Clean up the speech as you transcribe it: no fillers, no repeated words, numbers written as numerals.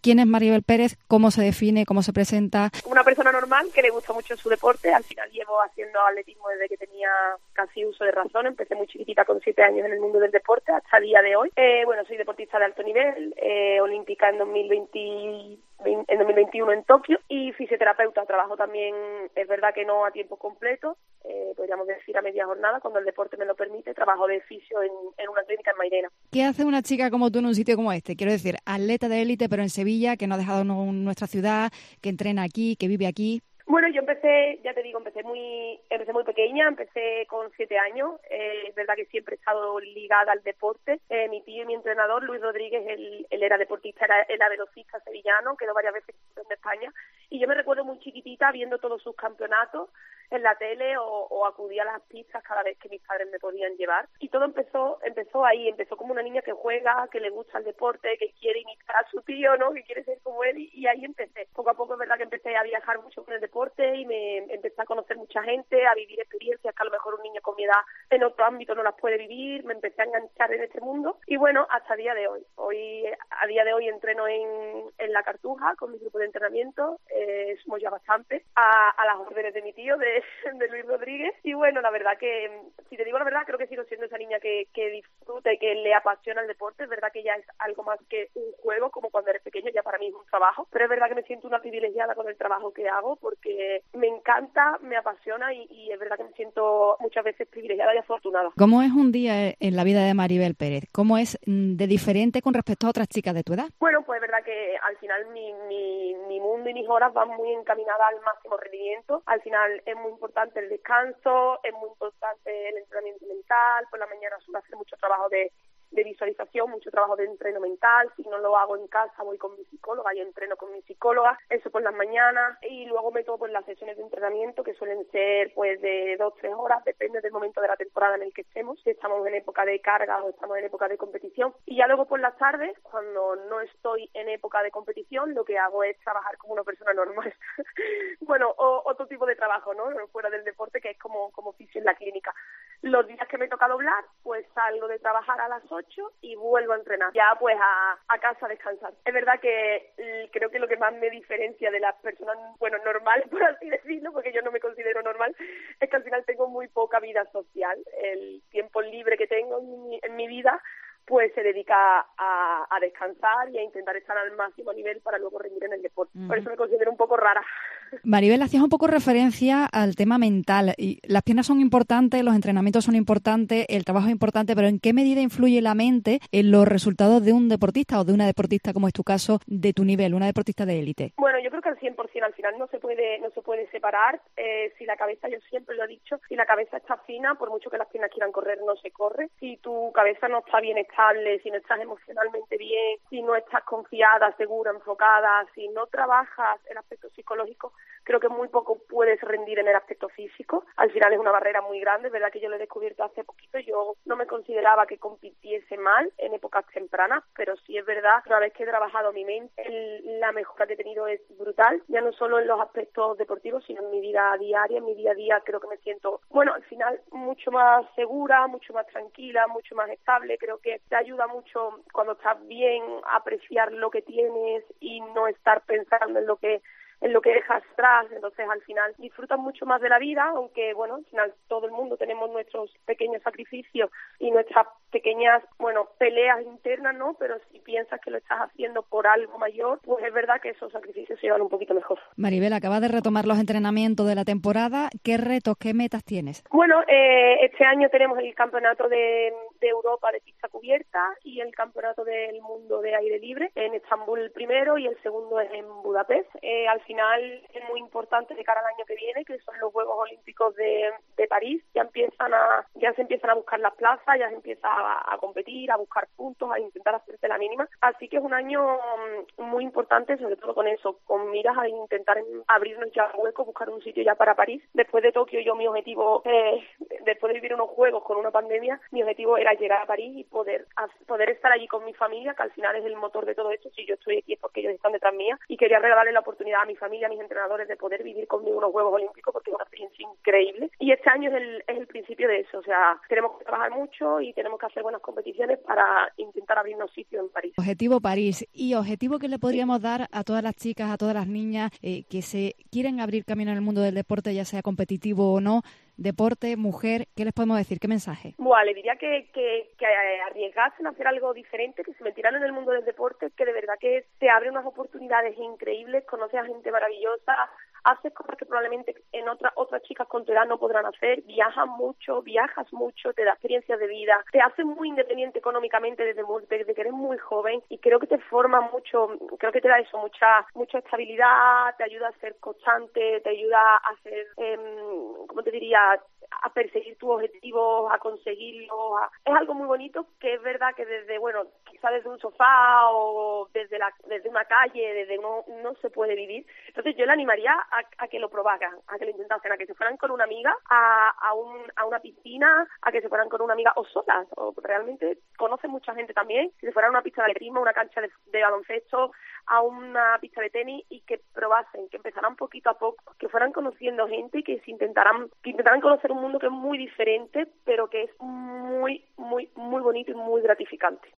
¿Quién es Maribel Pérez? ¿Cómo se define? ¿Cómo se presenta? Una persona normal que le gusta mucho su deporte. Al final llevo haciendo atletismo desde que tenía casi uso de razón. Empecé muy chiquitita con 7 años en el mundo del deporte hasta el día de hoy. Soy deportista de alto nivel, olímpica en 2021 en Tokio y fisioterapeuta. Trabajo también, es verdad que no a tiempo completo, podríamos decir a media jornada, cuando el deporte me lo permite. Trabajo de fisio en una clínica en Mairena. ¿Qué hace una chica como tú en un sitio como este? Quiero decir, atleta de élite, pero en Sevilla, que no ha dejado nuestra ciudad, que entrena aquí, que vive aquí. Bueno, yo empecé, ya te digo, empecé muy pequeña, empecé con 7 años. Es verdad que siempre he estado ligada al deporte. Mi tío y mi entrenador, Luis Rodríguez, él era deportista, era velocista sevillano, quedó varias veces campeón de España. Y yo me recuerdo muy chiquitita viendo todos sus campeonatos en la tele o acudía a las pistas cada vez que mis padres me podían llevar. Y todo empezó ahí, empezó como una niña que juega, que le gusta el deporte, que quiere imitar a su tío, ¿no? Que quiere ser como él, y ahí empecé. Poco a poco es verdad que empecé a viajar mucho con el deporte y me empecé a conocer mucha gente, a vivir experiencias que a lo mejor un niño con mi edad en otro ámbito no las puede vivir. Me empecé a enganchar en este mundo y bueno, hasta el día de hoy. A día de hoy entreno en La Cartuja con mi grupo de entrenamiento, somos ya bastantes, a las órdenes de mi tío, de Luis Rodríguez. Y bueno, la verdad que, si te digo la verdad, creo que sigo siendo esa niña que disfruta y que le apasiona el deporte. Es verdad que ya es algo más que un juego, como cuando eres pequeño, ya para mí es un trabajo, pero es verdad que me siento una privilegiada con el trabajo que hago porque me encanta, me apasiona y es verdad que me siento muchas veces privilegiada y afortunada. ¿Cómo es un día en la vida de Maribel Pérez? ¿Cómo es de diferente con respecto a otras chicas de tu edad? Bueno, pues es verdad que al final mi mundo y mis horas van muy encaminadas al máximo rendimiento. Al final es muy importante el descanso, es muy importante el entrenamiento mental. Por la mañana suelo hacer mucho trabajo de visualización, mucho trabajo de entreno mental. Si no lo hago en casa, voy con mi psicóloga y entreno con mi psicóloga, eso por las mañanas, y luego meto pues las sesiones de entrenamiento, que suelen ser pues de 2-3 horas, depende del momento de la temporada en el que estemos, si estamos en época de carga o estamos en época de competición. Y ya luego por las tardes, cuando no estoy en época de competición, lo que hago es trabajar como una persona normal. Bueno, otro tipo de trabajo, ¿no? Fuera del deporte, que es como fisio en la clínica. Los días que me toca doblar, pues salgo de trabajar a las 8 y vuelvo a entrenar. Ya pues a casa a descansar. Es verdad que creo que lo que más me diferencia de las personas, bueno, normales, por así decirlo, porque yo no me considero normal, es que al final tengo muy poca vida social. El tiempo libre que tengo en mi vida pues se dedica a descansar y a intentar estar al máximo nivel para luego rendir en el deporte. Por eso me considero un poco rara. Maribel, hacías un poco referencia al tema mental. Y las piernas son importantes, los entrenamientos son importantes, el trabajo es importante, pero ¿en qué medida influye la mente en los resultados de un deportista o de una deportista, como es tu caso, de tu nivel, una deportista de élite? Bueno, yo creo que al 100%, al final no se puede separar. Si la cabeza, yo siempre lo he dicho, si la cabeza está fina, por mucho que las piernas quieran correr, no se corre. Si tu cabeza no está bien estable, si no estás emocionalmente bien, si no estás confiada, segura, enfocada, si no trabajas el aspecto psicológico, creo que muy poco puedes rendir en el aspecto físico. Al final es una barrera muy grande, es verdad que yo lo he descubierto hace poquito. Yo no me consideraba que compitiese mal en épocas tempranas, pero sí es verdad que una vez que he trabajado mi mente, la mejora que he tenido es brutal, ya no solo en los aspectos deportivos, sino en mi vida diaria. En mi día a día creo que me siento, bueno, al final mucho más segura, mucho más tranquila, mucho más estable. Creo que te ayuda mucho cuando estás bien a apreciar lo que tienes y no estar pensando en lo que dejas atrás. Entonces al final disfrutas mucho más de la vida, aunque bueno, al final todo el mundo tenemos nuestros pequeños sacrificios y nuestras pequeñas, bueno, peleas internas, ¿no? Pero si piensas que lo estás haciendo por algo mayor, pues es verdad que esos sacrificios se llevan un poquito mejor. Maribel, acabas de retomar los entrenamientos de la temporada. ¿Qué retos, qué metas tienes? Bueno, este año tenemos el campeonato de Europa de pista cubierta y el campeonato del mundo de aire libre en Estambul el primero y el segundo es en Budapest. Al final es muy importante de cara al año que viene, que son los Juegos Olímpicos de París. Ya se empiezan a buscar las plazas, ya se empieza a competir, a buscar puntos, a intentar hacerse la mínima. Así que es un año muy importante, sobre todo con eso, con miras a intentar abrirnos ya huecos, buscar un sitio ya para París. Después de Tokio, mi objetivo, después de vivir unos Juegos con una pandemia, mi objetivo era es llegar a París y poder estar allí con mi familia, que al final es el motor de todo esto. Si yo estoy aquí es porque ellos están detrás mía, y quería regalarle la oportunidad a mi familia, a mis entrenadores, de poder vivir conmigo unos Juegos Olímpicos, porque es una experiencia increíble. Y este año es el principio de eso. O sea, tenemos que trabajar mucho y tenemos que hacer buenas competiciones para intentar abrirnos sitio en París. Objetivo París. ¿Y objetivo que le podríamos dar a todas las chicas, a todas las niñas que se quieren abrir camino en el mundo del deporte, ya sea competitivo o no? Deporte, mujer, ¿qué les podemos decir? ¿Qué mensaje? Bueno, le diría que arriesgasen a hacer algo diferente, que se metieran en el mundo del deporte, que de verdad que te abre unas oportunidades increíbles, conoces a gente maravillosa, haces cosas que probablemente en otras chicas con tu edad no podrán hacer, viajas mucho, te da experiencias de vida, te haces muy independiente económicamente desde que eres muy joven, y creo que te forma mucho, creo que te da eso, mucha estabilidad, te ayuda a ser constante, te ayuda a ser, ¿cómo te diría?, a perseguir tus objetivos, a conseguirlos. Es algo muy bonito, que es verdad que quizá desde un sofá o desde una calle, no se puede vivir. Entonces yo le animaría a que lo probaran, a que lo intentasen, a que se fueran con una amiga a una piscina, a que se fueran con una amiga o solas. O realmente conocen mucha gente también, si se fueran a una pista de atletismo, una cancha de baloncesto, a una pista de tenis, y que probasen, que empezaran poquito a poco, que fueran conociendo gente y que intentaran conocer un mundo que es muy diferente, pero que es muy, muy, muy bonito y muy gratificante.